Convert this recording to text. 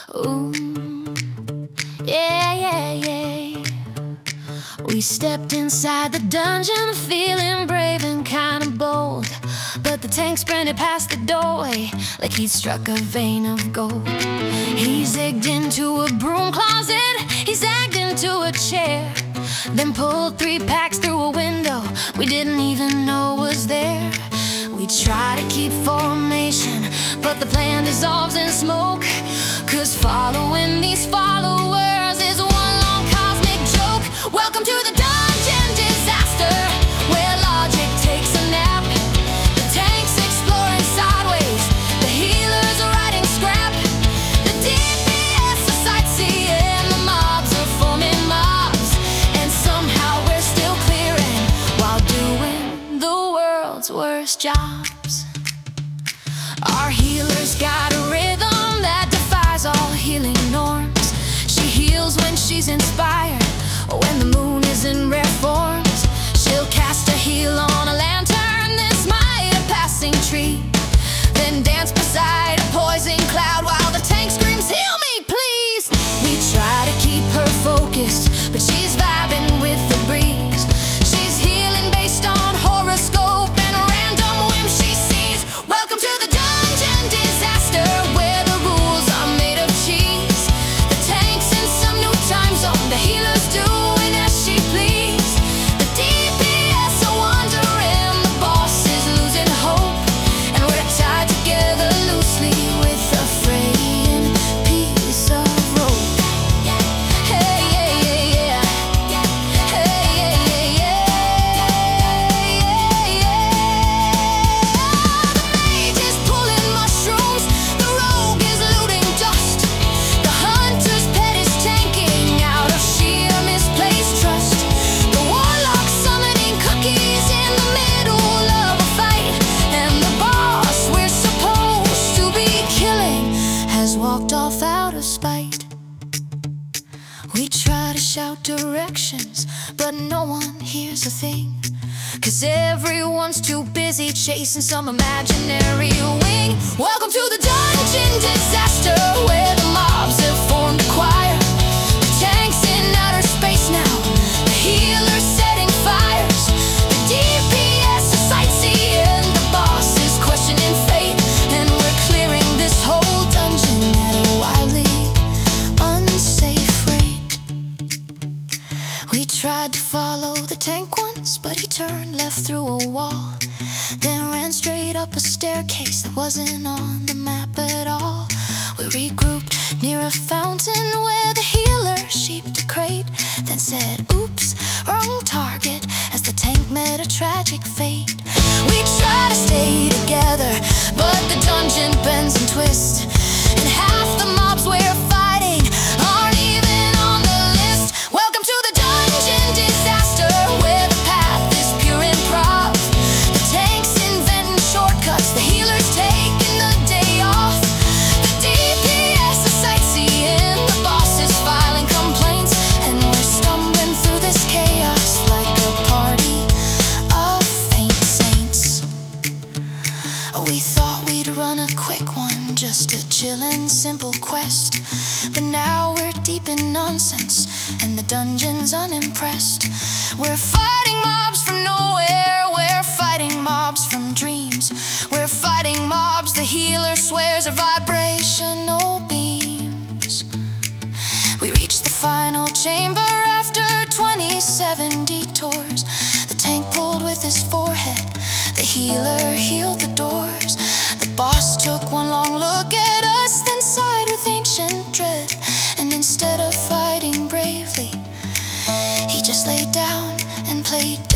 Ooh, yeah, yeah, yeah. We stepped inside the dungeon, feeling brave and kinda bold. But the tank sprinted past the doorway like he'd struck a vein of gold. He zigged into a broom closet, he zagged into a chair, then pulled 3 packs through a window we didn't even know was there. We try to keep formation, but the plan dissolves in smoke. 'Cause following these followers is one long cosmic joke. Welcome to the dungeon disaster, where logic takes a nap. The tank's exploring sideways, the healers are writing scrap. The DPS are sightseeing, the mobs are forming mobs, and somehow we're still clearing while doing the world's worst jobs. Our healer's got a rhythm that defies all healing norms. She heals when she's inspired, or when the moon is in rare forms. She'll cast a heal on a lantern, then smite a passing tree, then dance beside a poison cloud while the tank screams, "Heal me, please!" We try to keep her focused, but she's vibing with the breeze. She's healing based on horoscope and random whim she sees. Welcome to the dungeon disaster, where the rules are made of cheese. The tank's in some new time zone, the healer's doing as she please. The DPS are wandering, the boss is losing hope, and we're tied together loosely with a fraying piece of rope. Hey, yeah, yeah, yeah. Hey, yeah, yeah, yeah. The mage is pulling mushrooms, the rogue is looting dust, the hunter's pet is tanking out of sheer misplaced trust. The warlock summoning cookies in the middle of a fight, and the boss we're supposed to be killing has walked off out of spite. We try to shout directions, but no one hears a thing, 'cause everyone's too busy chasing some imaginary wing. Welcome to the dungeon disaster, where the mobs have formed a choir. The tank's in outer space now, the healer's setting fires. The DPS is sightseeing, the boss is questioning fate, and we're clearing this whole dungeon at a wildly unsafe rate. We tried to follow the tank once, but he turned left through a wall, then ran straight up a staircase that wasn't on the map at all. We regrouped near a fountain where the healer sheeped a crate, then said, "Oops, wrong target," as the tank met a tragic fate. We try to stay together, but the dungeon bends and twists, and half the mobs we're fighting aren't even on the list. Welcome to the dungeon disaster, where the path is pure improv. The tank's inventing shortcuts, the healer's taking the day off. The DPS is sightseeing, the boss is filing complaints, and we're stumbling through this chaos like a party of faint saints. We thought we'd run a quick one, just a chillin' simple quest, but now we're deep in nonsense, and the dungeon's unimpressed. We're fighting mobs from nowhere, we're fighting mobs from dreams. We're fighting mobs the healer swears are vibrational beams. We reached the final chamber after 27 detours. The tank pulled with his forehead, the healer healed the doors. The boss took one long look at us, then sighed with ancient dread, and instead of fighting bravely, he just laid down and played